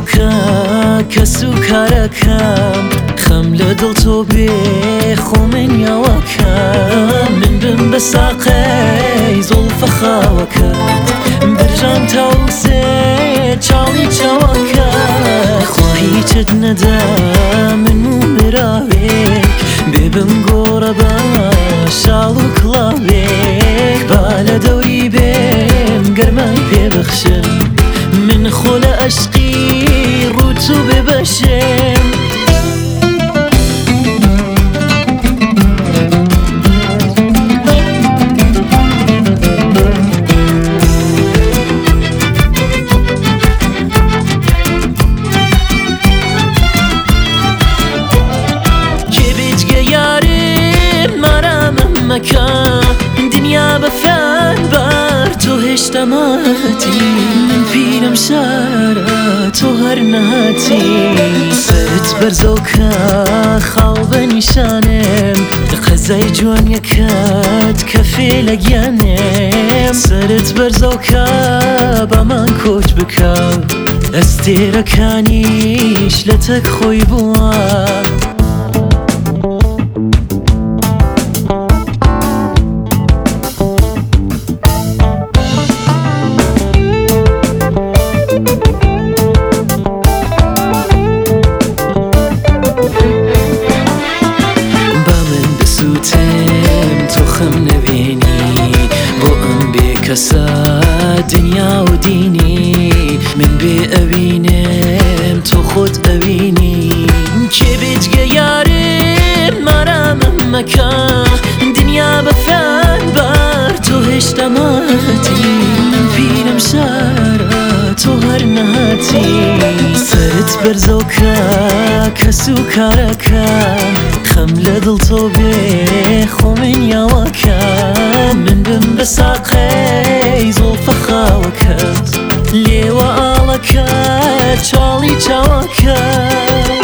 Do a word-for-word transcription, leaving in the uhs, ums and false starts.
بەرزەوکە کەس و کارەکەم خەم لە دڵ تۆ بێ خۆمێنیاوەکە من بم بە ساقەی زۆڵفە خاوەکەت برژان تاوسێ چاڵی چاوەکە خوا هیچت نەدا من و مراوێک بێبم گۆڕە بە شاڵ و کڵاوێک با لە دەوری بێم گەرمای پێبەخشن من خۆ لە عەشقی ڕووت و بێبەشێم دنیا بەفەن بار تۆ هێشتا ماتی من پیرم شارە تۆ هەر نەهاتی سەرت بەرزەوکە خاڵ بە نیشانێم قەزای جوانیەکەت کە فێلە گیانێم سەرت بەرزەوکە بەمان کۆچ بکە ئەستێرەکانیش لە تەک خۆی بووە کەسە دنیا و دینی من بێ ئەوینم تۆ خۆت ئەوینی کێ بێجگە یارم مارامم مەکە دنیا بەفەن بار تۆ هێشتا ماتی من پیرم شارە تۆ هەر نەهاتی سەرت بەرزەوکە کەس و کارەکە خەم لە دڵ تۆ بێ خۆمێنیاوەکە من بم بە ساقەی زۆڵفە خاوەکەت لێوە ئاڵەکە چاڵی چاوەکە